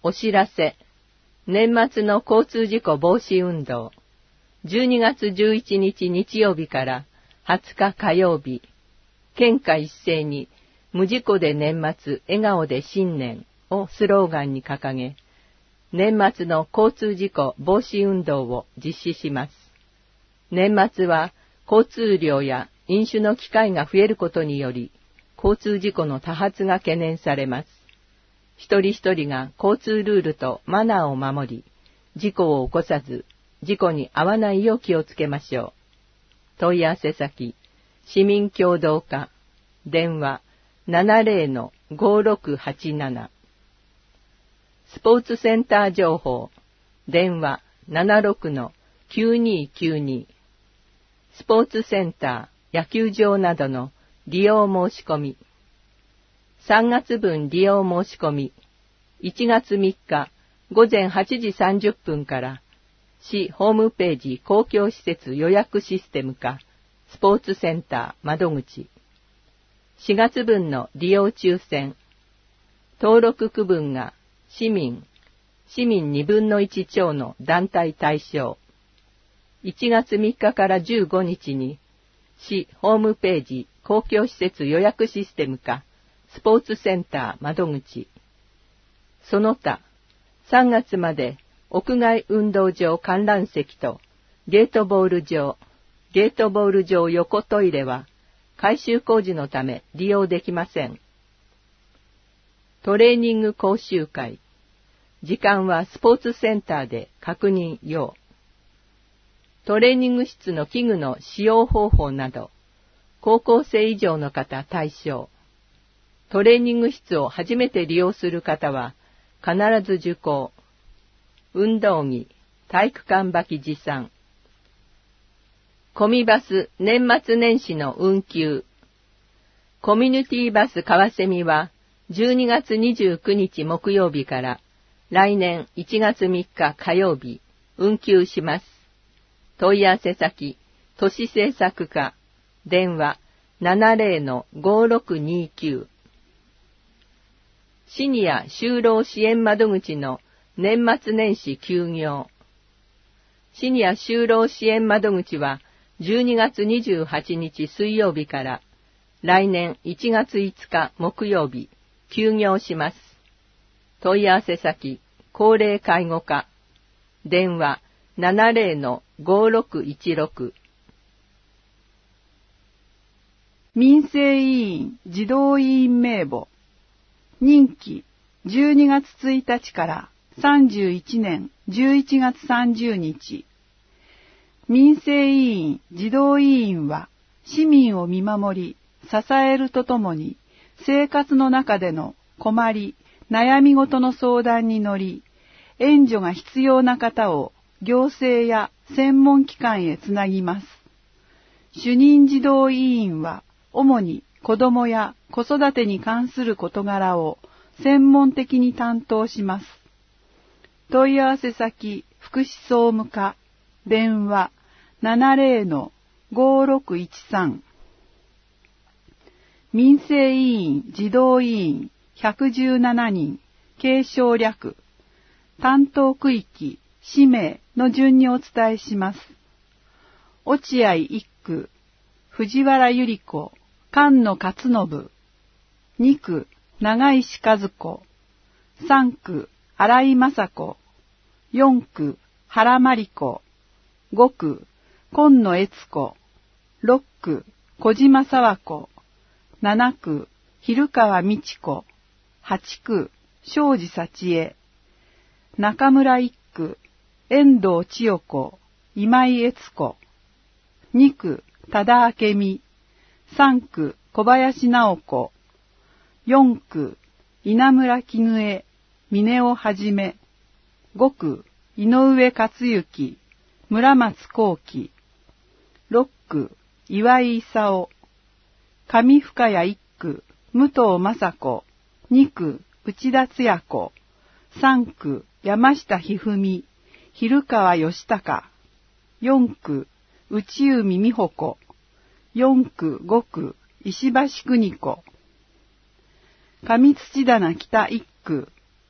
お知らせ。年末の交通事故防止運動。12月11日日曜日から20日火曜日。県下一斉に無事故で年末、笑顔で新年をスローガンに掲げ、年末の交通事故防止運動を実施します。年末は交通量や飲酒の機会が増えることにより、交通事故の多発が懸念されます。一人一人が交通ルールとマナーを守り、事故を起こさず、事故に遭わないよう気をつけましょう。問い合わせ先、市民協働課、電話 70-5687。スポーツセンター情報、電話 76-9292。スポーツセンター、野球場などの利用申し込み。3月分利用申し込み。1月3日午前8時30分から市ホームページ公共施設予約システムかスポーツセンター窓口。4月分の利用抽選。登録区分が市民2分の1超の団体対象。1月3日から15日に市ホームページ公共施設予約システムかスポーツセンター窓口。その他、3月まで屋外運動場観覧席とゲートボール場横トイレは改修工事のため利用できません。トレーニング講習会。時間はスポーツセンターで確認要。トレーニング室の器具の使用方法など、高校生以上の方対象。トレーニング室を初めて利用する方は必ず受講。運動着、体育館履き持参。コミバス年末年始の運休。コミュニティバス川蝉は12月29日木曜日から来年1月3日火曜日運休します。問い合わせ先、都市政策課、電話 70-5629。シニア就労支援窓口の年末年始休業。シニア就労支援窓口は12月28日水曜日から来年1月5日木曜日休業します。問い合わせ先、高齢介護課。電話 70-5616。 民生委員児童委員名簿。任期12月1日から31年11月30日。民生委員児童委員は市民を見守り、支えるとともに生活の中での困り、悩み事の相談に乗り、援助が必要な方を行政や専門機関へつなぎます。主任児童委員は主に子どもや子育てに関する事柄を専門的に担当します。問い合わせ先、福祉総務課、電話 70-5613。民生委員児童委員117人、継承略、担当区域、氏名の順にお伝えします。落合一区、藤原百合子、菅野勝信。2区、長石和子。3区、新井雅子。4区、原真理子。5区、今野悦子。6区、小島佐和子。7区、蛭川美智子。8区、庄司幸恵。中村一区、遠藤千代子、今井悦子。2区、多田明美。3区、小林直子。4区、稲村絹江、峰尾はじめ。5区、井上克行、村松幸喜。6区、岩井勲。上深谷一区、武藤雅子。2区、内田津也子。3区、山下ひふみ、蛭川義孝。4区、内海美穂子。4区、5区、石橋邦子。上土棚北一区、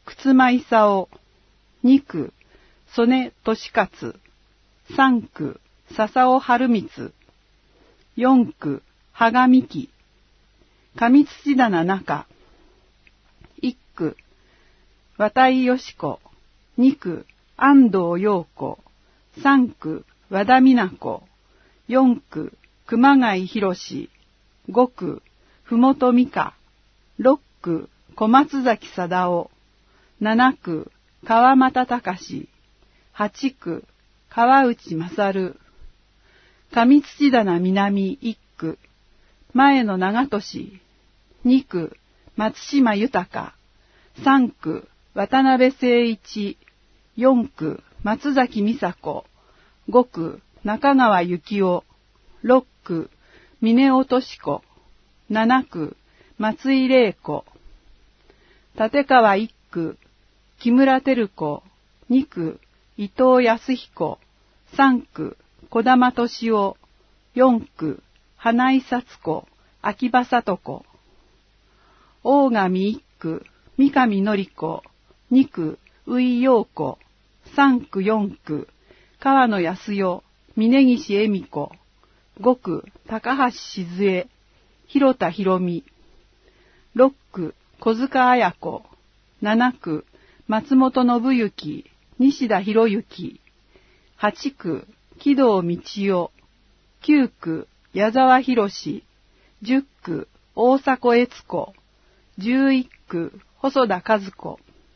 靴間勲。2区、曽根利勝。3区、笹尾春光。4区、羽賀美希。上土棚中。1区、綿井よし子。2区、安藤陽子。3区、和田美奈子。4区、熊谷博史。5区、ふもと美香。6区、小松崎貞夫。7区、川又隆。8区、川内勝。上土棚南1区、前野長俊。2区、松島豊。3区、渡辺誠一。4区、松崎美佐子。5区、中川幸夫。6区、峰尾敏子。7区、松井玲子。立川1区、木村照子。2区、伊藤康彦。3区、児玉俊夫。4区、花井幸子。秋葉聡子。大神1区、三上典子。2区、宇井陽子。3区4区、川野康代。峯岸恵美子。5区、高橋静江。広田博美。6区、小塚綾子。7区、松本信之。西田博之。8区、木戸道夫。9区、矢沢博史。10区、大迫悦子。11区、細田和子。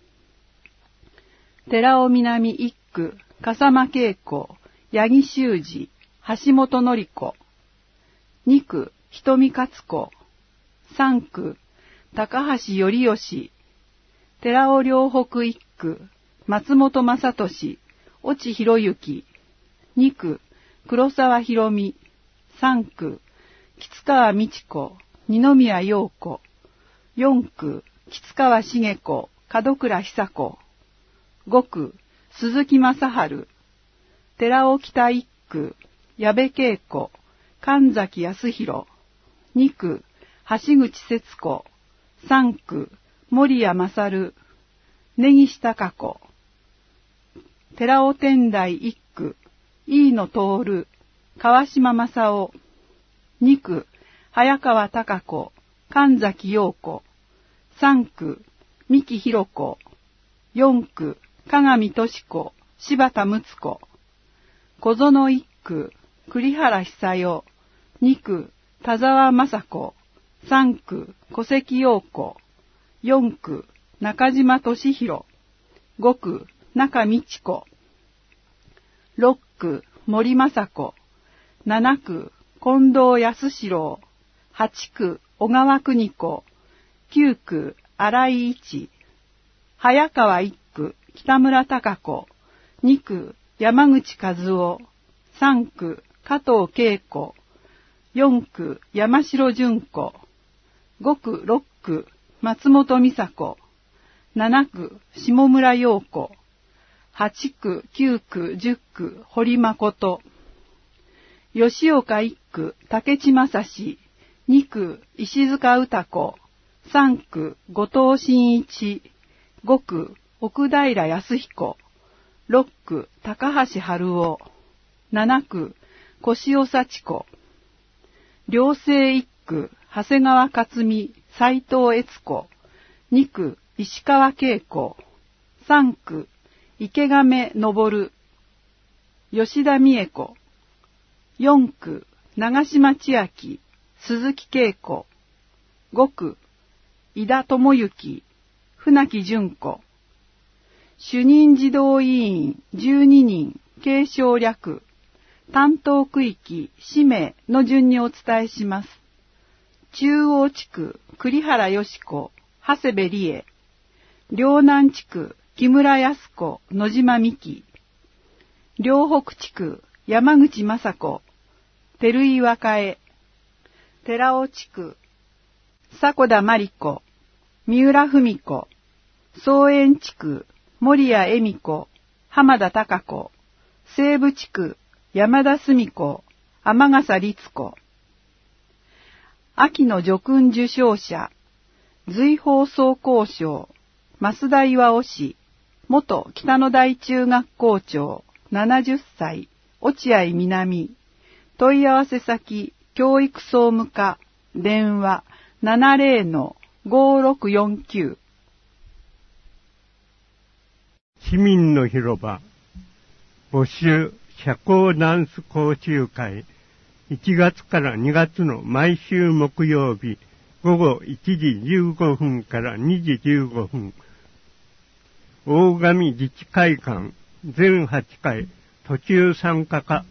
寺尾南1区、笠間恵子。八木修二。橋本典子。2区、瞳勝子。3区、高橋頼義。寺尾両北1区、松本正俊。越智博之。2区、黒沢博美。3区、吉川美智子。二宮陽子。4区、吉川茂子。門倉久子。5区、鈴木正春。寺尾北1区、矢部恵子。神崎康弘。2区、橋口節子。3区、森谷勝。根岸孝子。寺尾天台1区、飯野徹。川島正夫。2区、早川貴子。神崎陽子。3区、三木弘子。4区、鏡俊子。柴田睦子。小園1区、栗原久代。2区、田沢雅子。3区、小関陽子。4区、中島俊弘。5区、中道子。6区、森雅子。7区、近藤康四郎。8区、小川邦子。9区、新井一。早川1区、北村貴子。2区、山口和夫。3区、加藤恵子。4区、山城純子。5区、6区、松本美佐子。7区、下村陽子。8区、9区、10区、堀誠。吉岡1区、竹地正史。2区、石塚歌子。3区、後藤真一。5区、奥平康彦。6区、高橋春夫。7区、越尾幸子。両西1区、長谷川克美、斉藤悦子。2区、石川恵子。3区、池亀昇。吉田美恵子。4区、長島千秋、鈴木恵子。5区、井田智之、船木純子。主任児童委員12人、継承略。担当区域、氏名の順にお伝えします。中央地区、栗原よし子、長谷部理恵。両南地区、木村康子、野島美希。両北地区、山口雅子、照井若江。寺尾地区、迫田真理子、三浦文子。総園地区、森谷恵美子、浜田貴子。西部地区、山田澄子、天笠律子。秋の叙勲受章者、随宝装甲賞、 増田巌氏、元北野台中学校長、70歳、落合南。問い合わせ先、教育総務課、電話 70-5649。 市民の広場、募集、社交ダンス講習会、1月から2月の毎週木曜日、午後1時15分から2時15分、大上自治会館、全8回、途中参加か、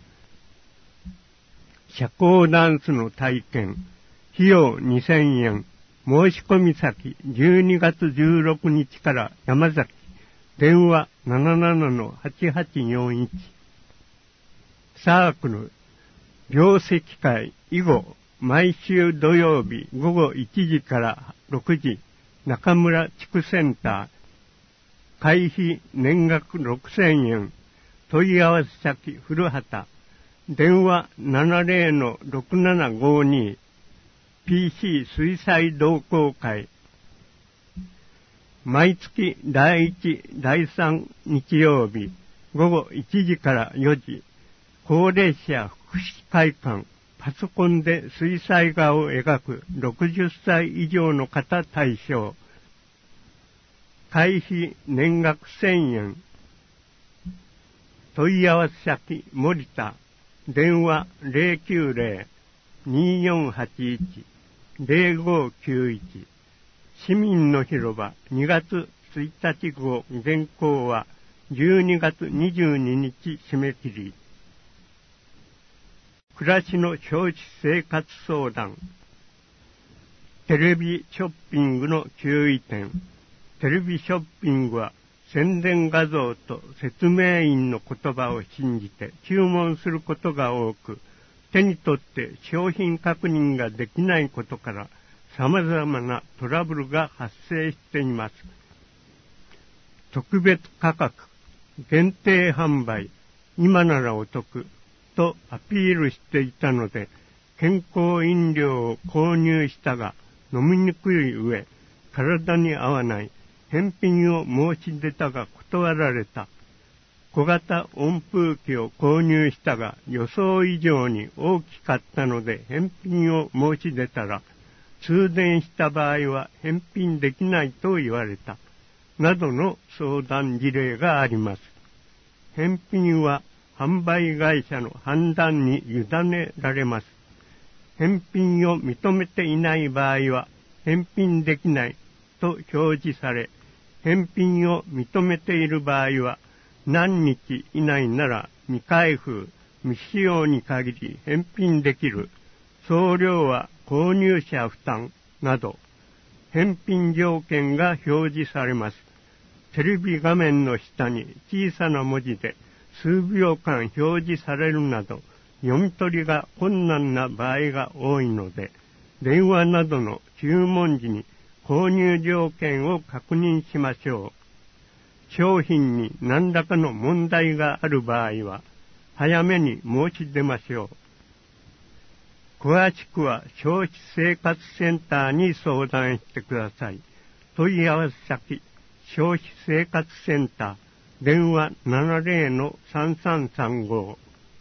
社交ダンスの体験、費用2000円、申し込み先、12月16日から山崎、電話 77-8841。サークル、病石会以後、毎週土曜日午後1時から6時、中村地区センター、会費年額6000円、問い合わせ先古畑、電話 70-6752、PC 水彩同好会、毎月第1、第3日曜日午後1時から4時、高齢者福祉会館、パソコンで水彩画を描く60歳以上の方対象、会費年額1000円、問い合わせ先森田、電話 090-2481-0591。市民の広場2月1日号原稿は12月22日締め切り。暮らしの消費生活相談。テレビショッピングの注意点。テレビショッピングは宣伝画像と説明員の言葉を信じて注文することが多く、手に取って商品確認ができないことから様々なトラブルが発生しています。特別価格、限定販売、今ならお得とアピールしていたので、健康飲料を購入したが飲みにくい上、体に合わない返品を申し出たが断られた。小型温風機を購入したが予想以上に大きかったので返品を申し出たら、通電した場合は返品できないと言われた。などの相談事例があります。返品は販売会社の判断に委ねられます。返品を認めていない場合は返品できないと表示され、返品を認めている場合は何日以内なら未開封、未使用に限り返品できる、送料は購入者負担など、返品条件が表示されます。テレビ画面の下に小さな文字で数秒間表示されるなど、読み取りが困難な場合が多いので、電話などの注文時に購入条件を確認しましょう。商品に何らかの問題がある場合は、早めに申し出ましょう。詳しくは消費生活センターに相談してください。問い合わせ先、消費生活センター、電話 70-3335。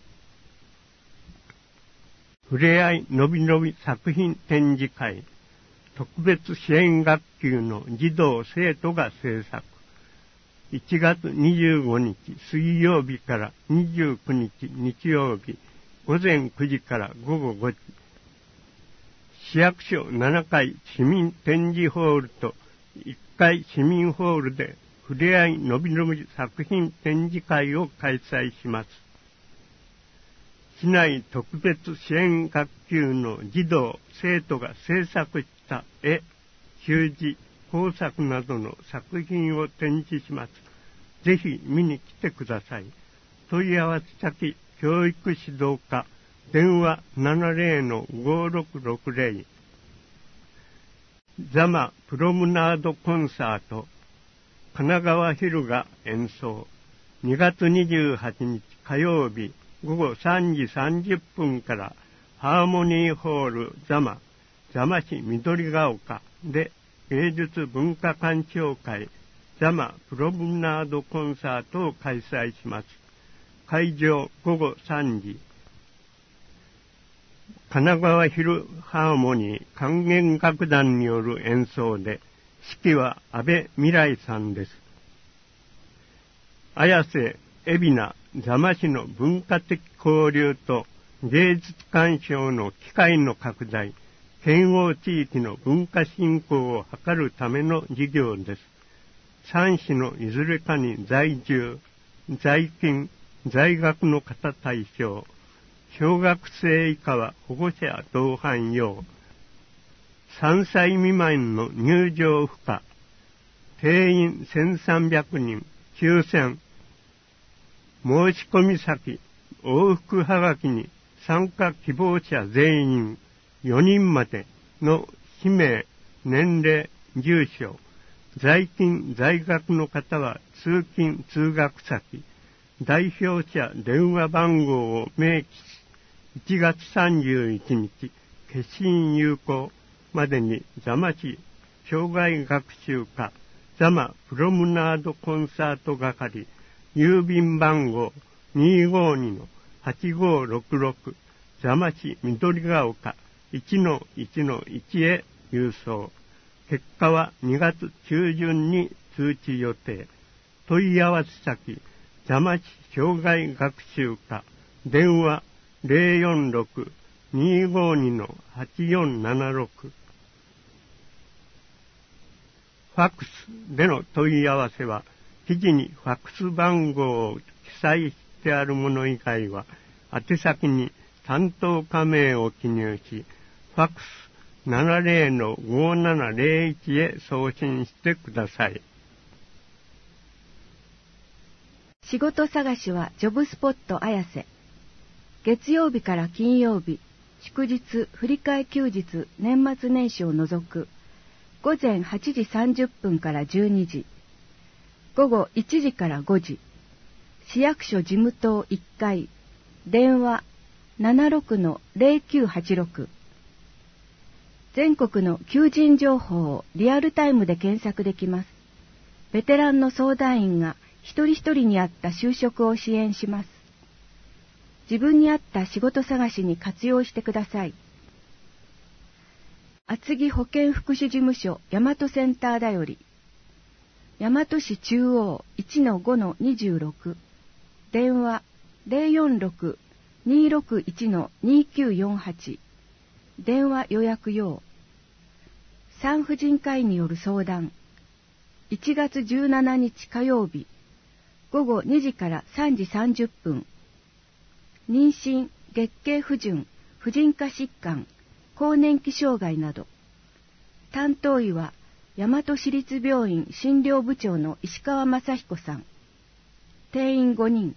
ふれあいのびのび作品展示会、特別支援学級の児童生徒が制作。1月25日水曜日から29日日曜日、午前9時から午後5時。市役所7階市民展示ホールと1階市民ホールでふれあいのびのび作品展示会を開催します。市内特別支援学級の児童生徒が制作した絵、習字、工作などの作品を展示します。ぜひ見に来てください。問い合わせ先、教育指導課、電話 70-5660。ザマプロムナードコンサート、神奈川ヒルが演奏。2月28日火曜日午後3時30分からハーモニーホールザマ市緑が丘で芸術文化館協会ザマプロムナードコンサートを開催します。会場午後3時。神奈川フィルハーモニー管弦楽団による演奏で、指揮は安倍未来さんです。綾瀬海老名座間市の文化的交流と芸術鑑賞の機会の拡大、県央地域の文化振興を図るための事業です。3市のいずれかに在住、在勤、在学の方対象、小学生以下は保護者同伴用、3歳未満の入場不可、定員1300人、9000、申し込み先、往復はがきに参加希望者全員4人までの氏名、年齢、住所、在勤、在学の方は通勤、通学先、代表者電話番号を明記し、1月31日、消印有効までに座間市障害学習課座間プロムナードコンサート係郵便番号 252-8566 座間市緑が丘 1-1-1 へ郵送。結果は2月中旬に通知予定。問い合わせ先座間市障害学習課電話 046-252-8476 ファックスでの問い合わせは記事にファックス番号を記載してあるもの以外は宛先に担当課名を記入しファックス 70-5701 へ送信してください。 仕事探しはジョブスポット綾瀬。月曜日から金曜日、祝日、振り替え休日、年末年始を除く、午前8時30分から12時、午後1時から5時、市役所事務棟1階、電話 76-0986。全国の求人情報をリアルタイムで検索できます。ベテランの相談員が一人一人に合った就職を支援します。自分に合った仕事探しに活用してください。厚木保健福祉事務所大和センターだより。大和市中央 1-5-26。電話 046-261-2948。電話予約用。産婦人科医による相談。1月17日火曜日、午後2時から3時30分。妊娠、月経不順、婦人科疾患、更年期障害など。担当医は大和市立病院診療部長の石川正彦さん。定員5人。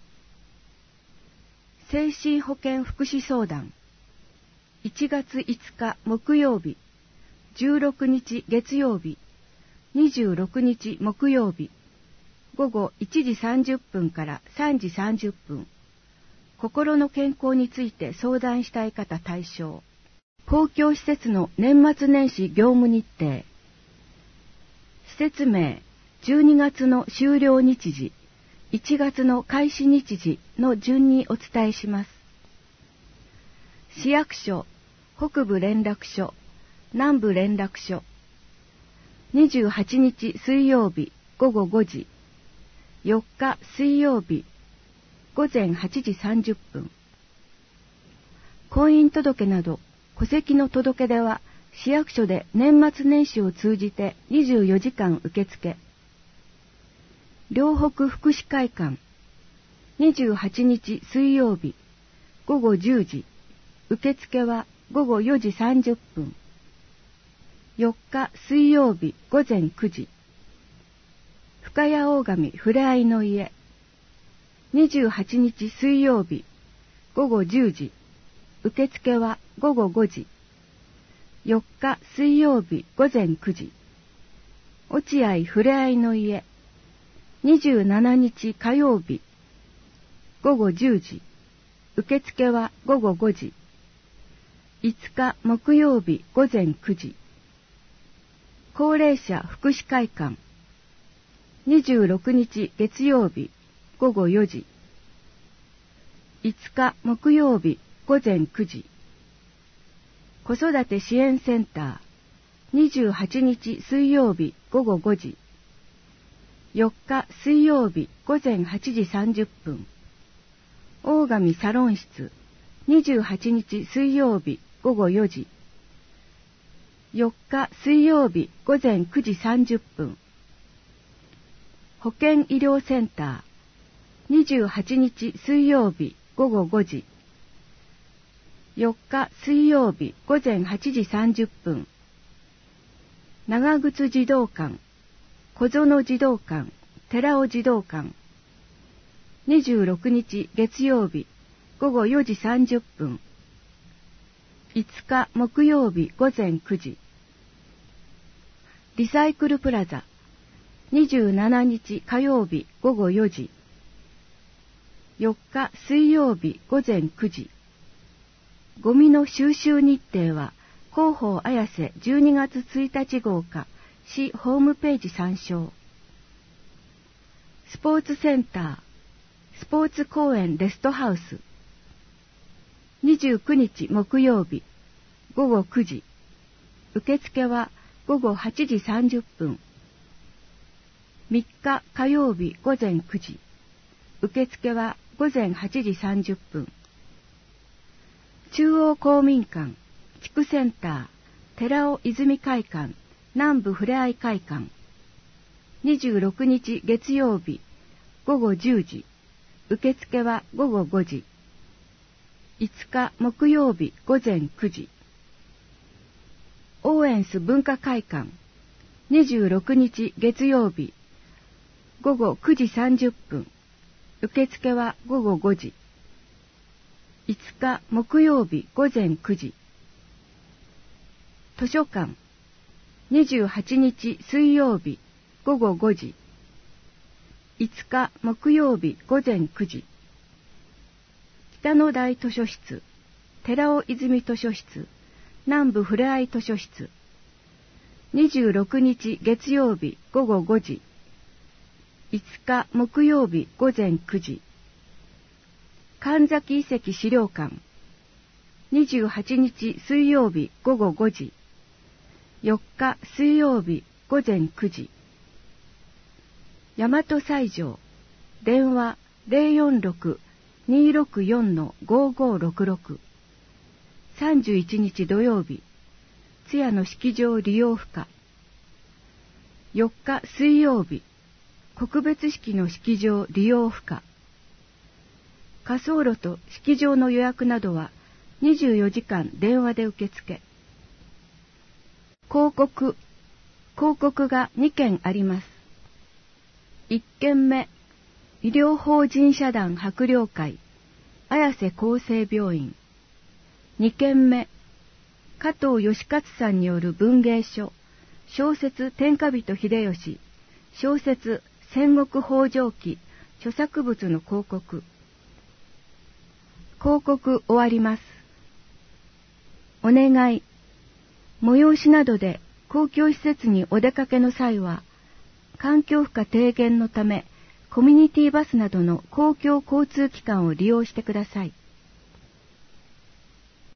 精神保健福祉相談。1月5日木曜日、16日月曜日、26日木曜日、午後1時30分から3時30分。心の健康について相談したい方対象。公共施設の年末年始業務日程。施設名、12月の終了日時、1月の開始日時の順にお伝えします。市役所、北部連絡所、南部連絡所。28日水曜日午後5時、4日水曜日午前8時30分。婚姻届など戸籍の届け出は市役所で年末年始を通じて24時間受付。両北福祉会館、28日水曜日午後10時、受付は午後4時30分。4日水曜日午前9時、深谷大神ふれあいの家。28日水曜日午後10時、受付は午後5時。4日水曜日午前9時、落合ふれあいの家。27日火曜日午後10時、受付は午後5時。5日木曜日午前9時、高齢者福祉会館。 26日月曜日午後4時。5日木曜日午前9時。子育て支援センター28日水曜日午後5時。4日水曜日午前8時30分。大神サロン室28日水曜日午後4時。4日水曜日午前9時30分。保健医療センター28日水曜日午後5時。4日水曜日午前8時30分。長靴児童館、小園児童館、寺尾児童館。26日月曜日午後4時30分。5日木曜日午前9時。リサイクルプラザ27日火曜日午後4時。4日水曜日午前9時。ゴミの収集日程は広報綾瀬12月1日号か市ホームページ参照。スポーツセンター、スポーツ公園レストハウス29日木曜日午後9時。受付は午後8時30分。3日火曜日午前9時。受付は午前8時30分。中央公民館、地区センター、寺尾泉会館、南部ふれあい会館。26日月曜日午後10時。受付は午後5時。5日木曜日午前9時。オーエンス文化会館26日月曜日午後9時30分。受付は午後5時。5日木曜日午前9時。図書館28日水曜日午後5時。5日木曜日午前9時。北の台図書室、寺尾泉図書室、南部ふれあい図書室。26日月曜日午後5時。5日木曜日午前9時。神崎遺跡資料館。28日水曜日午後5時。4日水曜日午前9時。大和西条。電話 046-264-5566。31日土曜日。津屋の式場利用不可。4日水曜日。告別式の式場利用不可。火葬炉と式場の予約などは24時間電話で受付。広告が2件あります。1件目、医療法人社団博覧会、綾瀬厚生病院。2件目、加藤義勝さんによる文芸書、小説天下人秀吉、小説戦国北条記、著作物の広告。広告終わります。お願い。催しなどで公共施設にお出かけの際は、環境負荷低減のため、コミュニティバスなどの公共交通機関を利用してください。